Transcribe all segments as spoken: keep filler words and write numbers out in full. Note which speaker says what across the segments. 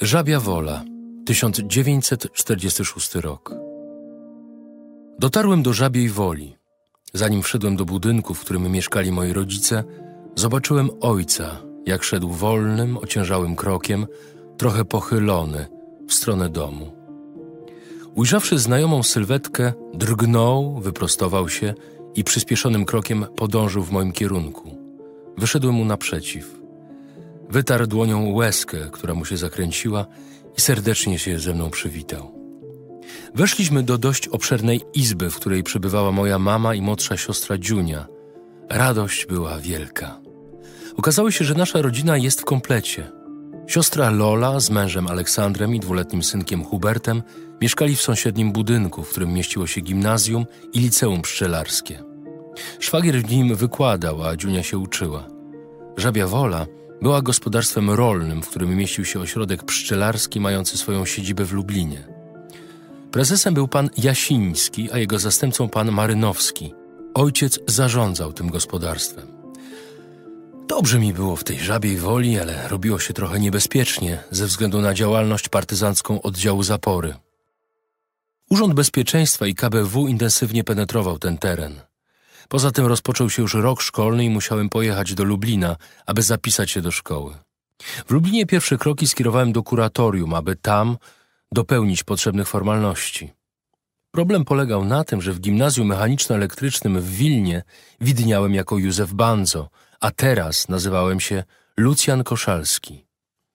Speaker 1: Żabia Wola, tysiąc dziewięćset czterdziesty szósty rok. Dotarłem do Żabiej Woli. Zanim wszedłem do budynku, w którym mieszkali moi rodzice, zobaczyłem ojca, jak szedł wolnym, ociężałym krokiem, trochę pochylony, w stronę domu. Ujrzawszy znajomą sylwetkę, drgnął, wyprostował się i przyspieszonym krokiem podążył w moim kierunku. Wyszedłem mu naprzeciw. Wytarł dłonią łezkę, która mu się zakręciła i serdecznie się ze mną przywitał. Weszliśmy do dość obszernej izby, w której przebywała moja mama i młodsza siostra Dziunia. Radość była wielka. Okazało się, że nasza rodzina jest w komplecie. Siostra Lola z mężem Aleksandrem i dwuletnim synkiem Hubertem mieszkali w sąsiednim budynku, w którym mieściło się gimnazjum i liceum pszczelarskie. Szwagier w nim wykładał, a Dziunia się uczyła. Żabia Wola była gospodarstwem rolnym, w którym mieścił się ośrodek pszczelarski mający swoją siedzibę w Lublinie. Prezesem był pan Jasiński, a jego zastępcą pan Marynowski. Ojciec zarządzał tym gospodarstwem. Dobrze mi było w tej Żabiej Woli, ale robiło się trochę niebezpiecznie ze względu na działalność partyzancką oddziału zapory. Urząd Bezpieczeństwa i K B W intensywnie penetrował ten teren. Poza tym rozpoczął się już rok szkolny i musiałem pojechać do Lublina, aby zapisać się do szkoły. W Lublinie pierwsze kroki skierowałem do kuratorium, aby tam dopełnić potrzebnych formalności. Problem polegał na tym, że w gimnazjum mechaniczno-elektrycznym w Wilnie widniałem jako Józef Bandzo, a teraz nazywałem się Lucjan Koszalski.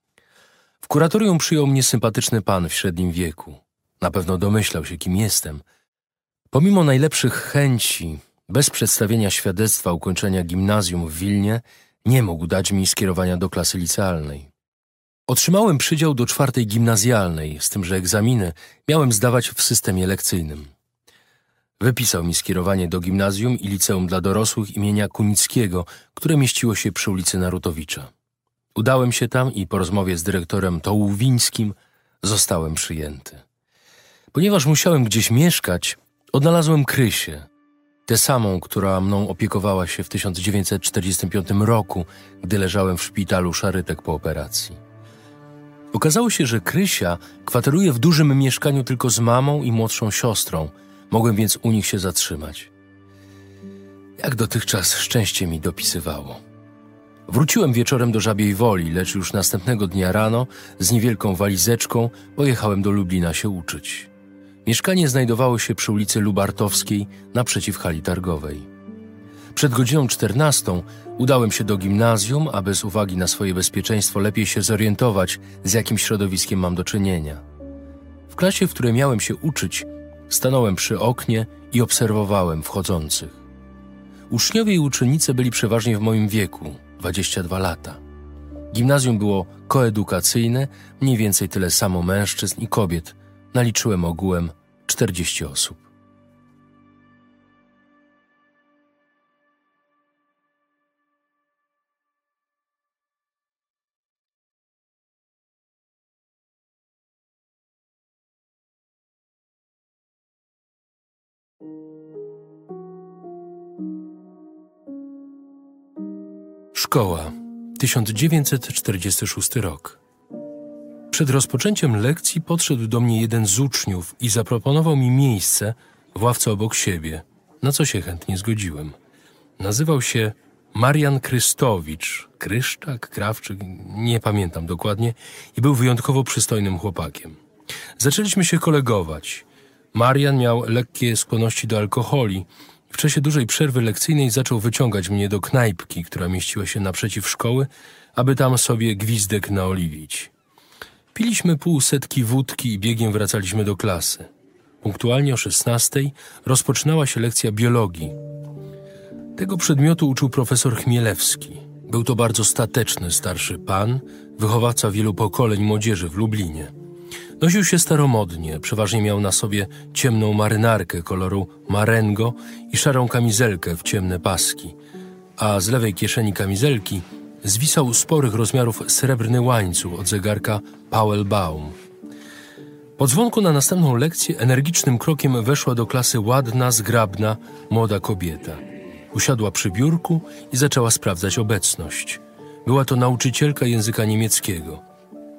Speaker 1: W kuratorium przyjął mnie sympatyczny pan w średnim wieku. Na pewno domyślał się, kim jestem. Pomimo najlepszych chęci, bez przedstawienia świadectwa ukończenia gimnazjum w Wilnie, nie mógł dać mi skierowania do klasy licealnej. Otrzymałem przydział do czwartej gimnazjalnej, z tym, że egzaminy miałem zdawać w systemie lekcyjnym. Wypisał mi skierowanie do gimnazjum i liceum dla dorosłych imienia Kunickiego, które mieściło się przy ulicy Narutowicza. Udałem się tam i po rozmowie z dyrektorem Tołuwińskim zostałem przyjęty. Ponieważ musiałem gdzieś mieszkać, odnalazłem Krysię, tę samą, która mną opiekowała się w tysiąc dziewięćset czterdziestym piątym roku, gdy leżałem w szpitalu Szarytek po operacji. Okazało się, że Krysia kwateruje w dużym mieszkaniu tylko z mamą i młodszą siostrą. Mogłem więc u nich się zatrzymać. Jak dotychczas szczęście mi dopisywało. Wróciłem wieczorem do Żabiej Woli, lecz już następnego dnia rano z niewielką walizeczką pojechałem do Lublina się uczyć. Mieszkanie znajdowało się przy ulicy Lubartowskiej naprzeciw hali targowej. Przed godziną czternastą udałem się do gimnazjum, aby z uwagi na swoje bezpieczeństwo lepiej się zorientować, z jakim środowiskiem mam do czynienia. W klasie, w której miałem się uczyć, stanąłem przy oknie i obserwowałem wchodzących. Uczniowie i uczennice byli przeważnie w moim wieku, dwadzieścia dwa lata. Gimnazjum było koedukacyjne, mniej więcej tyle samo mężczyzn i kobiet. Naliczyłem ogółem czterdzieści osób. Szkoła, tysiąc dziewięćset czterdziesty szósty rok. Przed rozpoczęciem lekcji podszedł do mnie jeden z uczniów i zaproponował mi miejsce w ławce obok siebie, na co się chętnie zgodziłem. Nazywał się Marian Krystowicz, Kryszczak, Krawczyk, nie pamiętam dokładnie, i był wyjątkowo przystojnym chłopakiem. Zaczęliśmy się kolegować. Marian miał lekkie skłonności do alkoholi. W czasie dużej przerwy lekcyjnej zaczął wyciągać mnie do knajpki, która mieściła się naprzeciw szkoły, aby tam sobie gwizdek naoliwić. Piliśmy pół setki wódki i biegiem wracaliśmy do klasy. Punktualnie o szesnastej rozpoczynała się lekcja biologii. Tego przedmiotu uczył profesor Chmielewski. Był to bardzo stateczny starszy pan, wychowawca wielu pokoleń młodzieży w Lublinie. Nosił się staromodnie, przeważnie miał na sobie ciemną marynarkę koloru marengo i szarą kamizelkę w ciemne paski, a z lewej kieszeni kamizelki zwisał sporych rozmiarów srebrny łańcuch od zegarka Powell Baum. Po dzwonku na następną lekcję energicznym krokiem weszła do klasy ładna, zgrabna, młoda kobieta. Usiadła przy biurku i zaczęła sprawdzać obecność. Była to nauczycielka języka niemieckiego.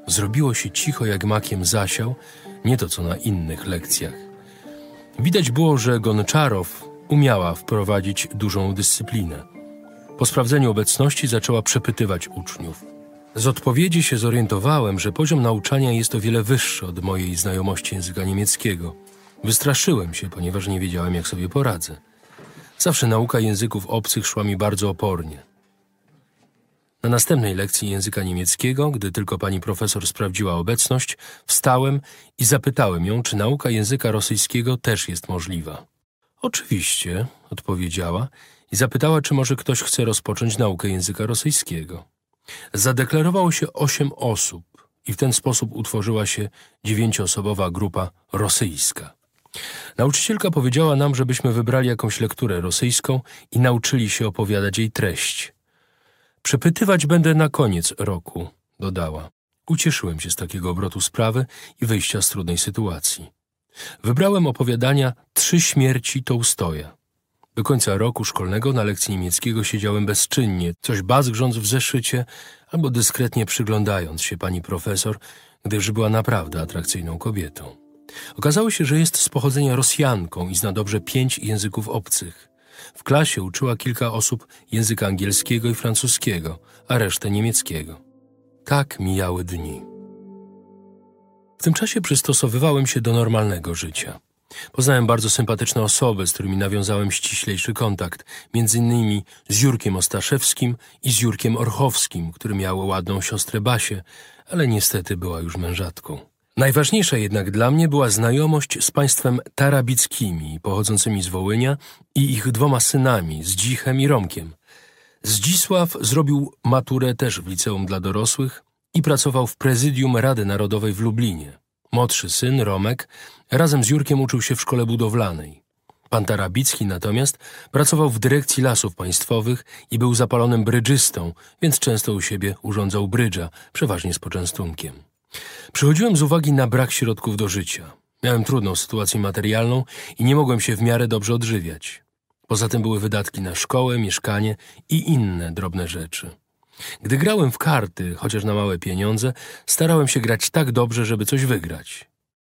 Speaker 1: Zrobiło się cicho jak makiem zasiał, nie to co na innych lekcjach. Widać było, że Gonczarow umiała wprowadzić dużą dyscyplinę. Po sprawdzeniu obecności zaczęła przepytywać uczniów. Z odpowiedzi się zorientowałem, że poziom nauczania jest o wiele wyższy od mojej znajomości języka niemieckiego. Wystraszyłem się, ponieważ nie wiedziałem, jak sobie poradzę. Zawsze nauka języków obcych szła mi bardzo opornie. Na następnej lekcji języka niemieckiego, gdy tylko pani profesor sprawdziła obecność, wstałem i zapytałem ją, czy nauka języka rosyjskiego też jest możliwa. Oczywiście, odpowiedziała i zapytała, czy może ktoś chce rozpocząć naukę języka rosyjskiego. Zadeklarowało się osiem osób i w ten sposób utworzyła się dziewięcioosobowa grupa rosyjska. Nauczycielka powiedziała nam, żebyśmy wybrali jakąś lekturę rosyjską i nauczyli się opowiadać jej treść. Przepytywać będę na koniec roku, dodała. Ucieszyłem się z takiego obrotu sprawy i wyjścia z trudnej sytuacji. Wybrałem opowiadania Trzy śmierci Tołstoja. Do końca roku szkolnego na lekcji niemieckiego siedziałem bezczynnie, coś bazgrząc w zeszycie albo dyskretnie przyglądając się pani profesor, gdyż była naprawdę atrakcyjną kobietą. Okazało się, że jest z pochodzenia Rosjanką i zna dobrze pięć języków obcych. W klasie uczyła kilka osób języka angielskiego i francuskiego, a resztę niemieckiego. Tak mijały dni. W tym czasie przystosowywałem się do normalnego życia. Poznałem bardzo sympatyczne osoby, z którymi nawiązałem ściślejszy kontakt, między innymi z Jurkiem Ostaszewskim i z Jurkiem Orchowskim, który miał ładną siostrę Basię, ale niestety była już mężatką. Najważniejsza jednak dla mnie była znajomość z państwem tarabickimi, pochodzącymi z Wołynia i ich dwoma synami, Zdzichem i Romkiem. Zdzisław zrobił maturę też w liceum dla dorosłych i pracował w prezydium Rady Narodowej w Lublinie. Młodszy syn, Romek, razem z Jurkiem uczył się w szkole budowlanej. Pan Tarabicki natomiast pracował w dyrekcji lasów państwowych i był zapalonym brydżystą, więc często u siebie urządzał brydża, przeważnie z poczęstunkiem. Przychodziłem z uwagi na brak środków do życia. Miałem trudną sytuację materialną i nie mogłem się w miarę dobrze odżywiać. Poza tym były wydatki na szkołę, mieszkanie i inne drobne rzeczy. Gdy grałem w karty, chociaż na małe pieniądze, starałem się grać tak dobrze, żeby coś wygrać.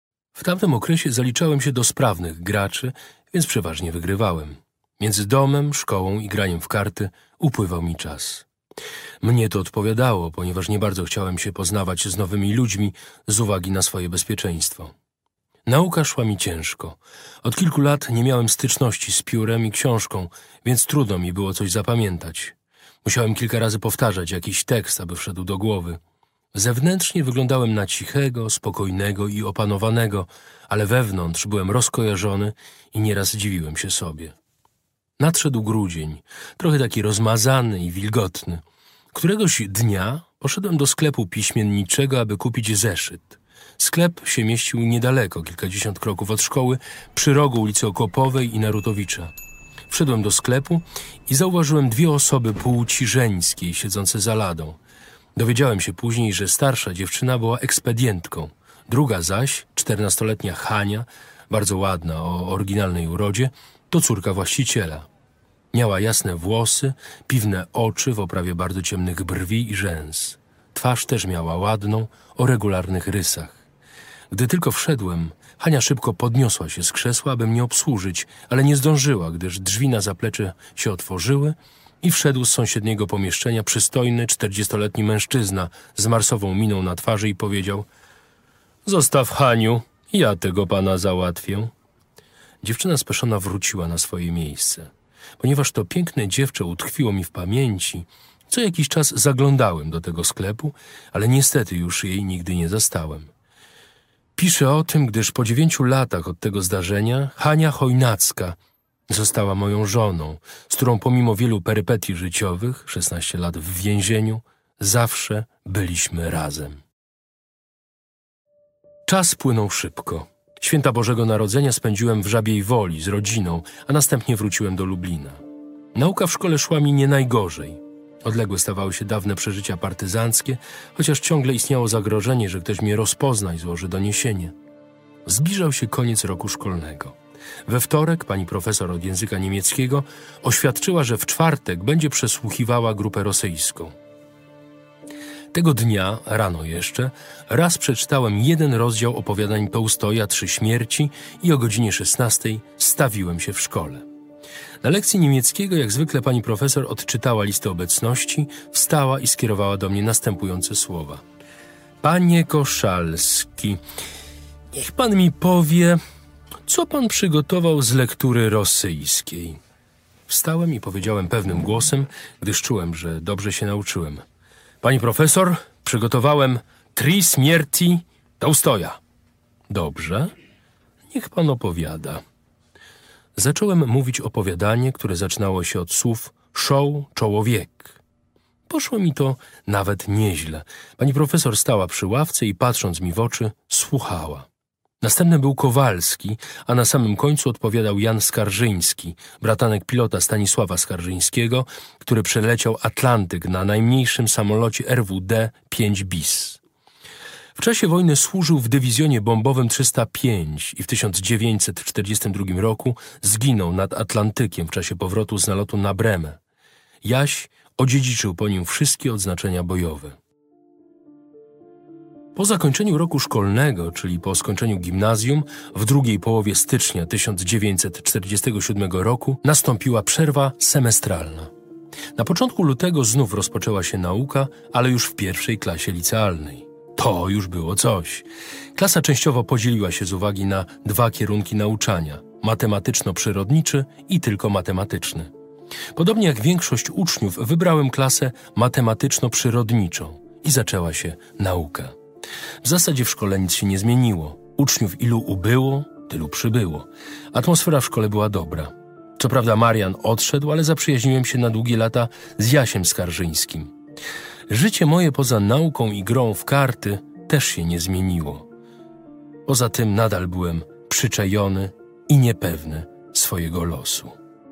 Speaker 1: W tamtym okresie zaliczałem się do sprawnych graczy, więc przeważnie wygrywałem. Między domem, szkołą i graniem w karty upływał mi czas. Mnie to odpowiadało, ponieważ nie bardzo chciałem się poznawać z nowymi ludźmi z uwagi na swoje bezpieczeństwo. Nauka szła mi ciężko. Od kilku lat nie miałem styczności z piórem i książką, więc trudno mi było coś zapamiętać. Musiałem kilka razy powtarzać jakiś tekst, aby wszedł do głowy. Zewnętrznie wyglądałem na cichego, spokojnego i opanowanego, ale wewnątrz byłem rozkojarzony i nieraz dziwiłem się sobie. Nadszedł grudzień, trochę taki rozmazany i wilgotny. Któregoś dnia poszedłem do sklepu piśmienniczego, aby kupić zeszyt. Sklep się mieścił niedaleko, kilkadziesiąt kroków od szkoły, przy rogu ulicy Okopowej i Narutowicza. Wszedłem do sklepu i zauważyłem dwie osoby płci żeńskiej siedzące za ladą. Dowiedziałem się później, że starsza dziewczyna była ekspedientką, druga zaś, czternastoletnia Hania, bardzo ładna, o oryginalnej urodzie, to córka właściciela. Miała jasne włosy, piwne oczy w oprawie bardzo ciemnych brwi i rzęs. Twarz też miała ładną, o regularnych rysach. Gdy tylko wszedłem, Hania szybko podniosła się z krzesła, aby mnie obsłużyć, ale nie zdążyła, gdyż drzwi na zaplecze się otworzyły i wszedł z sąsiedniego pomieszczenia przystojny, czterdziestoletni mężczyzna z marsową miną na twarzy i powiedział: „Zostaw, Haniu, ja tego pana załatwię”. Dziewczyna speszona wróciła na swoje miejsce. Ponieważ to piękne dziewczę utkwiło mi w pamięci, co jakiś czas zaglądałem do tego sklepu, ale niestety już jej nigdy nie zastałem. Piszę o tym, gdyż po dziewięciu latach od tego zdarzenia Hania Chojnacka została moją żoną, z którą pomimo wielu perypetii życiowych, szesnaście lat w więzieniu, zawsze byliśmy razem. Czas płynął szybko. Święta Bożego Narodzenia spędziłem w Żabiej Woli z rodziną, a następnie wróciłem do Lublina. Nauka w szkole szła mi nie najgorzej. Odległe stawały się dawne przeżycia partyzanckie, chociaż ciągle istniało zagrożenie, że ktoś mnie rozpozna i złoży doniesienie. Zbliżał się koniec roku szkolnego. We wtorek pani profesor od języka niemieckiego oświadczyła, że w czwartek będzie przesłuchiwała grupę rosyjską. Tego dnia, rano jeszcze, raz przeczytałem jeden rozdział opowiadań Tołstoja Trzy śmierci i o godzinie szesnastej stawiłem się w szkole. Na lekcji niemieckiego jak zwykle pani profesor odczytała listę obecności, wstała i skierowała do mnie następujące słowa. Panie Koszalski, niech pan mi powie, co pan przygotował z lektury rosyjskiej. Wstałem i powiedziałem pewnym głosem, gdyż czułem, że dobrze się nauczyłem. Pani profesor, przygotowałem Trzy śmierci Tołstoja. Dobrze, niech pan opowiada. Zacząłem mówić opowiadanie, które zaczynało się od słów show, czołowiek. Poszło mi to nawet nieźle. Pani profesor stała przy ławce i patrząc mi w oczy, słuchała. Następny był Kowalski, a na samym końcu odpowiadał Jan Skarżyński, bratanek pilota Stanisława Skarżyńskiego, który przeleciał Atlantyk na najmniejszym samolocie R W D pięć bis. W czasie wojny służył w dywizjonie bombowym trzysta pięć i w tysiąc dziewięćset czterdziestym drugim roku zginął nad Atlantykiem w czasie powrotu z nalotu na Bremę. Jaś odziedziczył po nim wszystkie odznaczenia bojowe. Po zakończeniu roku szkolnego, czyli po skończeniu gimnazjum, w drugiej połowie stycznia tysiąc dziewięćset czterdziestego siódmego roku nastąpiła przerwa semestralna. Na początku lutego znów rozpoczęła się nauka, ale już w pierwszej klasie licealnej. To już było coś. Klasa częściowo podzieliła się z uwagi na dwa kierunki nauczania – matematyczno-przyrodniczy i tylko matematyczny. Podobnie jak większość uczniów wybrałem klasę matematyczno-przyrodniczą i zaczęła się nauka. W zasadzie w szkole nic się nie zmieniło. Uczniów ilu ubyło, tylu przybyło. Atmosfera w szkole była dobra. Co prawda Marian odszedł, ale zaprzyjaźniłem się na długie lata z Jasiem Skarżyńskim. Życie moje poza nauką i grą w karty też się nie zmieniło. Poza tym nadal byłem przyczajony i niepewny swojego losu.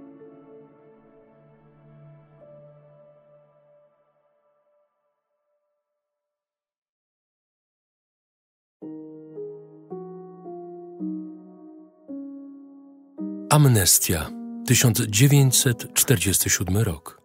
Speaker 1: Amnestia, tysiąc dziewięćset czterdziesty siódmy rok.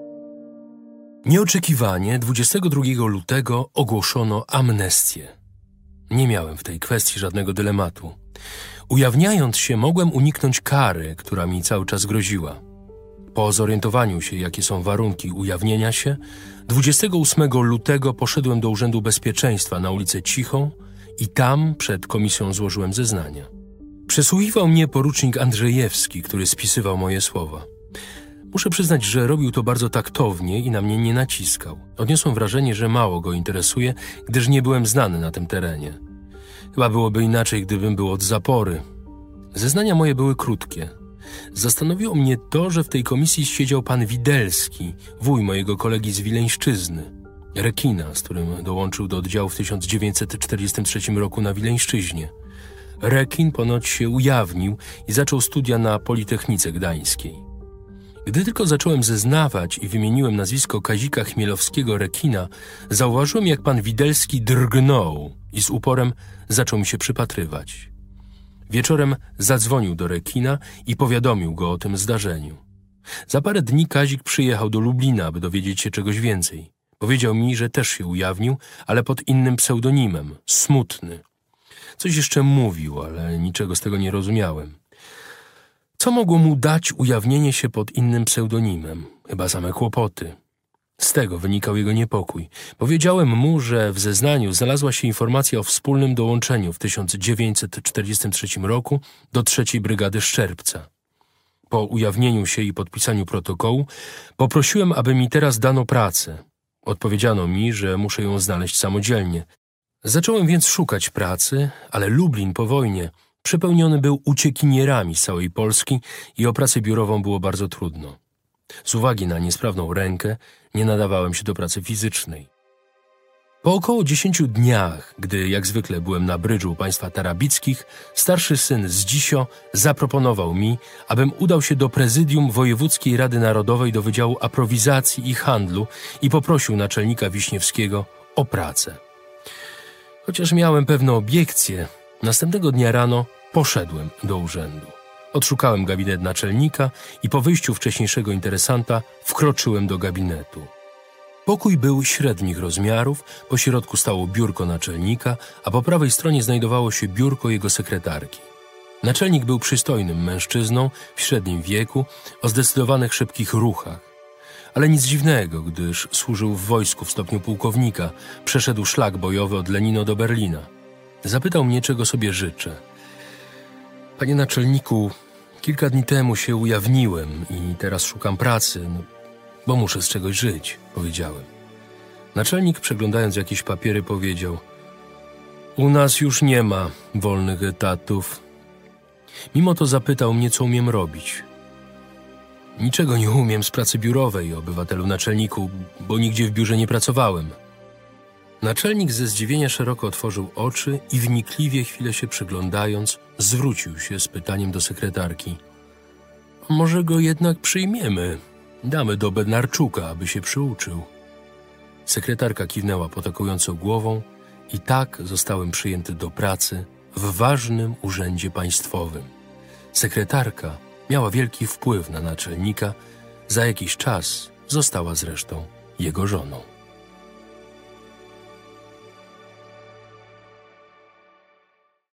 Speaker 1: Nieoczekiwanie dwudziestego drugiego lutego ogłoszono amnestię. Nie miałem w tej kwestii żadnego dylematu. Ujawniając się, mogłem uniknąć kary, która mi cały czas groziła. Po zorientowaniu się, jakie są warunki ujawnienia się, dwudziestego ósmego lutego poszedłem do Urzędu Bezpieczeństwa na ulicę Cichą i tam przed komisją złożyłem zeznania. Przesłuchiwał mnie porucznik Andrzejewski, który spisywał moje słowa. Muszę przyznać, że robił to bardzo taktownie i na mnie nie naciskał. Odniosłem wrażenie, że mało go interesuje, gdyż nie byłem znany na tym terenie. Chyba byłoby inaczej, gdybym był od zapory. Zeznania moje były krótkie. Zastanowiło mnie to, że w tej komisji siedział pan Widelski, wuj mojego kolegi z Wileńszczyzny, rekina, z którym dołączył do oddziału w tysiąc dziewięćset czterdziestym trzecim roku na Wileńszczyźnie. Rekin ponoć się ujawnił i zaczął studia na Politechnice Gdańskiej. Gdy tylko zacząłem zeznawać i wymieniłem nazwisko Kazika Chmielowskiego-Rekina, zauważyłem, jak pan Widelski drgnął i z uporem zaczął mi się przypatrywać. Wieczorem zadzwonił do Rekina i powiadomił go o tym zdarzeniu. Za parę dni Kazik przyjechał do Lublina, aby dowiedzieć się czegoś więcej. Powiedział mi, że też się ujawnił, ale pod innym pseudonimem – Smutny. Coś jeszcze mówił, ale niczego z tego nie rozumiałem. Co mogło mu dać ujawnienie się pod innym pseudonimem? Chyba same kłopoty. Z tego wynikał jego niepokój. Powiedziałem mu, że w zeznaniu znalazła się informacja o wspólnym dołączeniu w tysiąc dziewięćset czterdziestym trzecim roku do trzeciej Brygady Szczerbca. Po ujawnieniu się i podpisaniu protokołu poprosiłem, aby mi teraz dano pracę. Odpowiedziano mi, że muszę ją znaleźć samodzielnie. Zacząłem więc szukać pracy, ale Lublin po wojnie przepełniony był uciekinierami z całej Polski i o pracę biurową było bardzo trudno. Z uwagi na niesprawną rękę nie nadawałem się do pracy fizycznej. Po około dziesięciu dniach, gdy jak zwykle byłem na brydżu u państwa Tarabickich, starszy syn Zdzisio zaproponował mi, abym udał się do prezydium Wojewódzkiej Rady Narodowej do Wydziału Aprowizacji i Handlu i poprosił naczelnika Wiśniewskiego o pracę. Chociaż miałem pewne obiekcje, następnego dnia rano poszedłem do urzędu. Odszukałem gabinet naczelnika i po wyjściu wcześniejszego interesanta wkroczyłem do gabinetu. Pokój był średnich rozmiarów, po środku stało biurko naczelnika, a po prawej stronie znajdowało się biurko jego sekretarki. Naczelnik był przystojnym mężczyzną w średnim wieku, o zdecydowanych szybkich ruchach. Ale nic dziwnego, gdyż służył w wojsku w stopniu pułkownika, przeszedł szlak bojowy od Lenino do Berlina. Zapytał mnie, czego sobie życzę. Panie naczelniku, kilka dni temu się ujawniłem i teraz szukam pracy, no, bo muszę z czegoś żyć, powiedziałem. Naczelnik, przeglądając jakieś papiery, powiedział: u nas już nie ma wolnych etatów. Mimo to zapytał mnie, co umiem robić. Niczego nie umiem z pracy biurowej, obywatelu naczelniku, bo nigdzie w biurze nie pracowałem. Naczelnik ze zdziwienia szeroko otworzył oczy i wnikliwie, chwilę się przyglądając, zwrócił się z pytaniem do sekretarki. Może go jednak przyjmiemy. Damy do Bednarczuka, aby się przyuczył. Sekretarka kiwnęła potakująco głową i tak zostałem przyjęty do pracy w ważnym urzędzie państwowym. Sekretarka miała wielki wpływ na naczelnika, za jakiś czas została zresztą jego żoną.